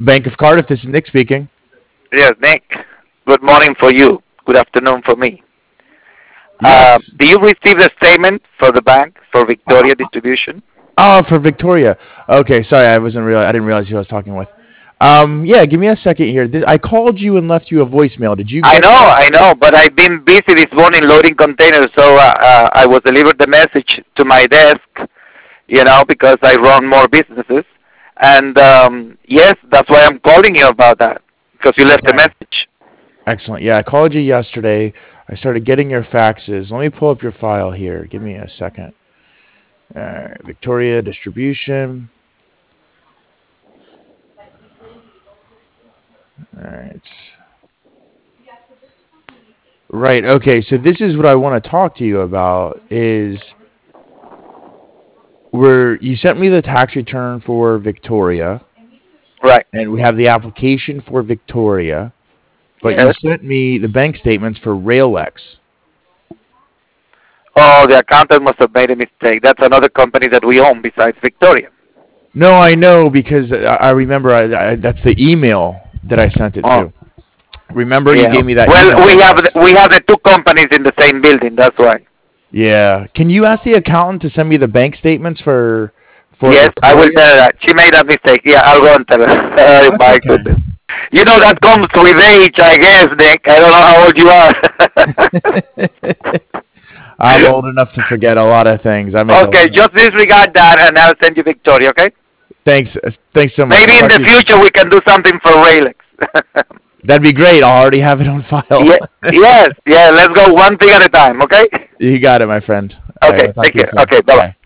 Bank of Cardiff, this is Nick speaking. Yes, Nick. Good morning for you. Good afternoon for me. Yes. Do you receive the statement for the bank for Victoria Distribution? Oh, for Victoria. Okay, sorry, I didn't realize who I was talking with. Yeah, give me a second here. I called you and left you a voicemail. Did you get that? I know, but I've been busy this morning loading containers, so I was delivered the message to my desk, because I run more businesses. And yes, that's why I'm calling you about that, because you left a Okay. message. Excellent. Yeah, I called you yesterday. I started getting your faxes. Let me pull up your file here. Give me a second. Victoria distribution. All right. Right. Okay. So this is what I want to talk to you about is where you sent me the tax return for Victoria Right. and we have the application for Victoria, but you Yes. sent me the bank statements for Raillex. Oh, the accountant must have made a mistake. That's another company that we own besides Victoria. No, I know because I remember that's the email that I sent it Oh, to. Remember you yeah. gave me that Well, email address. we have the two companies in the same building. That's why. Yeah. Can you ask the accountant to send me the bank statements for Yes, I will Victoria? tell her that. She made a mistake. Yeah, I'll go and tell her. Oh, That's my okay. goodness. That That's comes with age, I guess, Nick. I don't know how old you okay. I'm old enough to forget a lot of things. I make are. a Okay, lot of just disregard that, and I'll send you Victoria, okay? thanks. Thanks so much. I'll Maybe in talk the to you soon. future we can do something for Raylex. That'd be great. I'll already have it on file. Yeah, yes, yeah, let's go one thing at a time, okay? You got it, my friend. All right, Okay, I'll talk take to you care. soon. Okay, bye-bye. Bye.